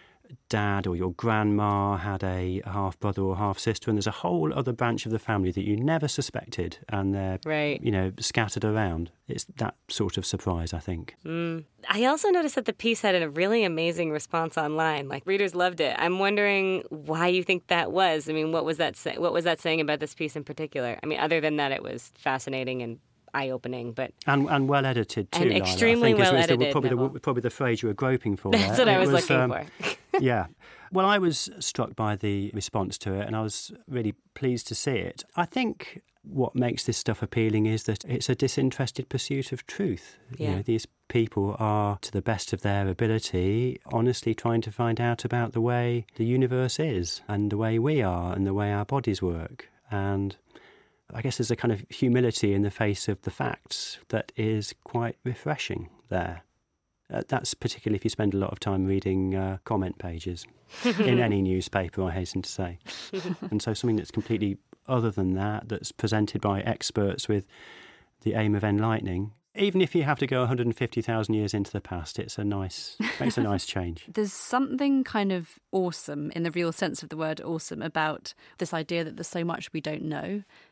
S5: dad or your grandma had a half-brother or half-sister, and there's a whole other branch of the family that you never suspected, and they're,
S2: right.
S5: you know, scattered around. It's that sort of surprise, I think.
S2: Mm. I also noticed that the piece had a really amazing response online. Like, readers loved it. I'm wondering why you think that was. I mean, what was that say- what was that saying about this piece in particular? I mean, other than that it was fascinating and eye-opening, but
S5: and and well edited too.
S2: And
S5: Lila.
S2: extremely
S5: I think
S2: well
S5: was
S2: edited.
S5: The, probably the probably the phrase you were groping for.
S2: That's
S5: there.
S2: what
S5: it
S2: I was,
S5: was
S2: looking
S5: um,
S2: for.
S5: Yeah. Well, I was struck by the response to it, and I was really pleased to see it. I think what makes this stuff appealing is that it's a disinterested pursuit of truth.
S2: Yeah.
S5: You know, these people are, to the best of their ability, honestly trying to find out about the way the universe is, and the way we are, and the way our bodies work. And I guess there's a kind of humility in the face of the facts that is quite refreshing there. Uh, that's particularly if you spend a lot of time reading uh, comment pages in any newspaper, I hasten to say. And so something that's completely other than that, that's presented by experts with the aim of enlightening, even if you have to go one hundred fifty thousand years into the past, it's a nice, makes a nice change.
S3: There's something kind of awesome, in the real sense of the word awesome, about this idea that there's so much we don't know.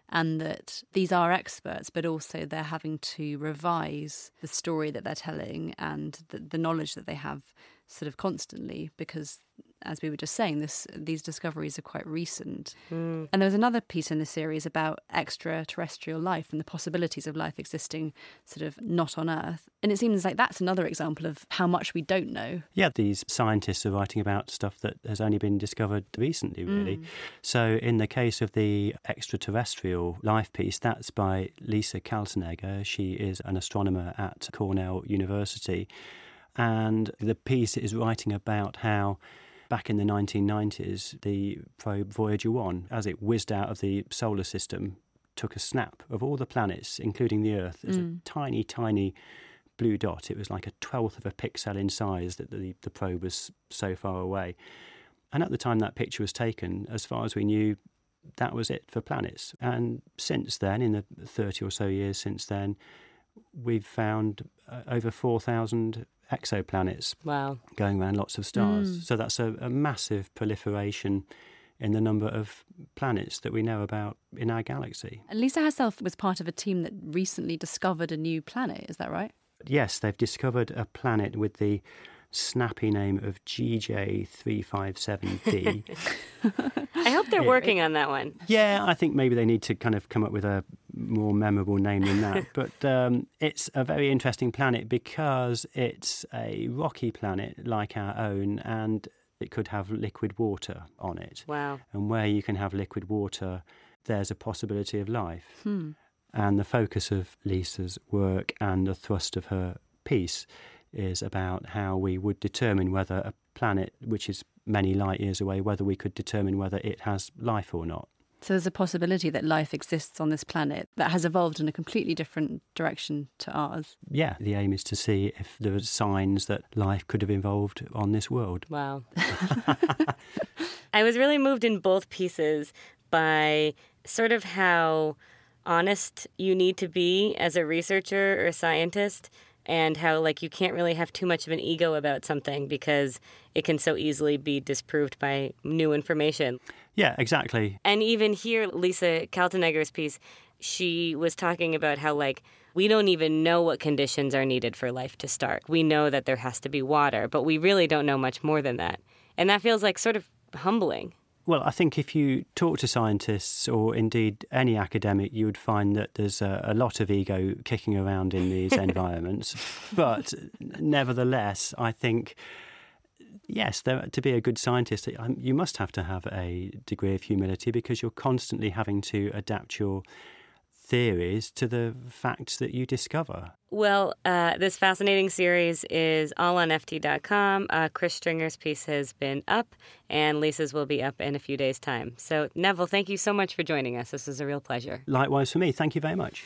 S3: and that these are experts, but also they're having to revise the story that they're telling and the, the knowledge that they have sort of constantly, because, as we were just saying, this these discoveries are quite recent. Mm. And there was another piece in the series about extraterrestrial life and the possibilities of life existing sort of not on Earth. And it seems like that's another example of how much we don't know.
S5: Yeah, these scientists are writing about stuff that has only been discovered recently, really. Mm. So in the case of the extraterrestrial life piece, that's by Lisa Kaltenegger. She is an astronomer at Cornell University. And the piece is writing about how back in the nineteen nineties, the probe Voyager one, as it whizzed out of the solar system, took a snap of all the planets, including the Earth, as mm. a tiny, tiny blue dot. It was like a twelfth of a pixel in size that the, the probe was so far away. And at the time that picture was taken, as far as we knew, that was it for planets. And since then, in the thirty or so years since then, we've found uh, over four thousand exoplanets
S2: wow.
S5: going around lots of stars.
S3: Mm.
S5: So that's a, a massive proliferation in the number of planets that we know about in our galaxy.
S3: And Lisa herself was part of a team that recently discovered a new planet, is that right?
S5: Yes, they've discovered a planet with the snappy name of G J three five seven d.
S2: I hope they're working on that one.
S5: Yeah, I think maybe they need to kind of come up with a more memorable name than that. But um, it's a very interesting planet because it's a rocky planet like our own, and it could have liquid water on it.
S2: Wow.
S5: And where you can have liquid water, there's a possibility of life.
S3: Hmm.
S5: And the focus of Lisa's work and the thrust of her piece is about how we would determine whether a planet, which is many light years away, whether we could determine whether it has life or not.
S3: So there's a possibility that life exists on this planet that has evolved in a completely different direction to ours.
S5: Yeah, the aim is to see if there are signs that life could have evolved on this world.
S2: Wow. I was really moved in both pieces by sort of how honest you need to be as a researcher or scientist, and how, like, you can't really have too much of an ego about something because it can so easily be disproved by new information.
S5: Yeah, exactly.
S2: And even here, Lisa Kaltenegger's piece, she was talking about how, like, we don't even know what conditions are needed for life to start. We know that there has to be water, but we really don't know much more than that. And that feels, like, sort of humbling.
S5: Well, I think if you talk to scientists or indeed any academic, you would find that there's a, a lot of ego kicking around in these environments. But nevertheless, I think, yes, there, to be a good scientist, you must have to have a degree of humility because you're constantly having to adapt your theories to the facts that you discover.
S2: Well, uh, this fascinating series is all on F T dot com. Uh, Chris Stringer's piece has been up, and Lisa's will be up in a few days' time. So, Neville, thank you so much for joining us. This was a real pleasure.
S5: Likewise for me. Thank you very much.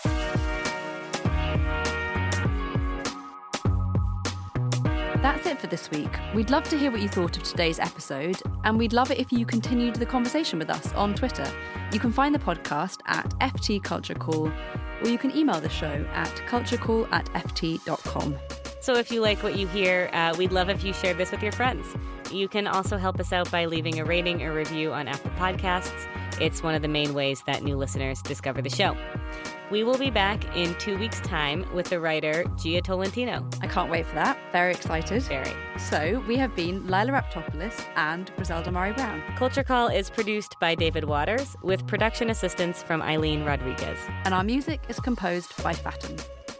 S3: That's it for this week. We'd love to hear what you thought of today's episode, and we'd love it if you continued the conversation with us on Twitter. You can find the podcast at F T Culture Call, or you can email the show at culturecall at f t dot com.
S2: So if you like what you hear, uh, we'd love if you shared this with your friends. You can also help us out by leaving a rating or review on Apple Podcasts. It's one of the main ways that new listeners discover the show. We will be back in two weeks' time with the writer Gia Tolentino.
S3: I can't wait for that. Very excited.
S2: Very.
S3: So we have been Lila Raptopoulos and Griselda Murray Brown.
S2: Culture Call is produced by David Waters with production assistance from Eileen Rodriguez.
S3: And our music is composed by Fatten.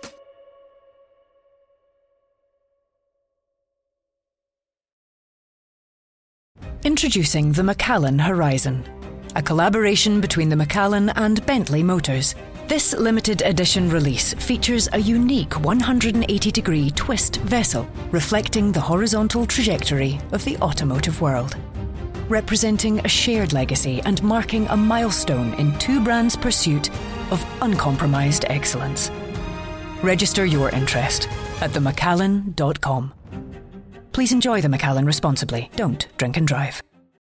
S1: Introducing the Macallan Horizon, a collaboration between the Macallan and Bentley Motors. This limited edition release features a unique one hundred eighty degree twist vessel reflecting the horizontal trajectory of the automotive world, representing a shared legacy and marking a milestone in two brands' pursuit of uncompromised excellence. Register your interest at the macallan dot com. Please enjoy the Macallan responsibly. Don't drink and drive.